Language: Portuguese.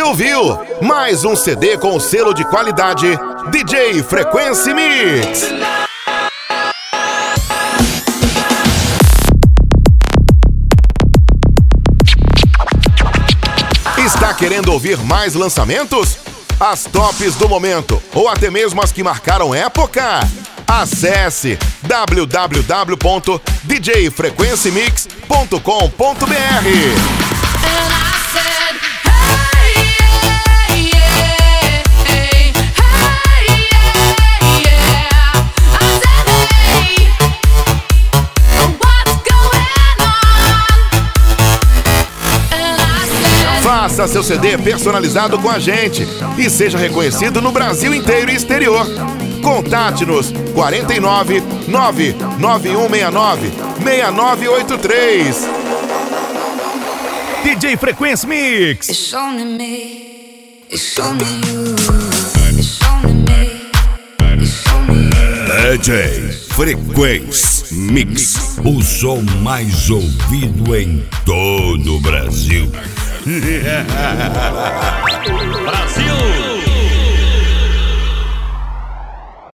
ouviu mais um CD com o selo de qualidade DJ Frequency Mix. Está querendo ouvir mais lançamentos? As tops do momento ou até mesmo as que marcaram época? Acesse www.djfrequencymix.com.br. Faça seu CD personalizado com a gente e seja reconhecido no Brasil inteiro e exterior. Contate-nos 49 99169 6983. DJ Frequency Mix. It's only me. It's only you. It's only me. It's only you. DJ Frequency Mix, o som mais ouvido em todo o Brasil. Brasil!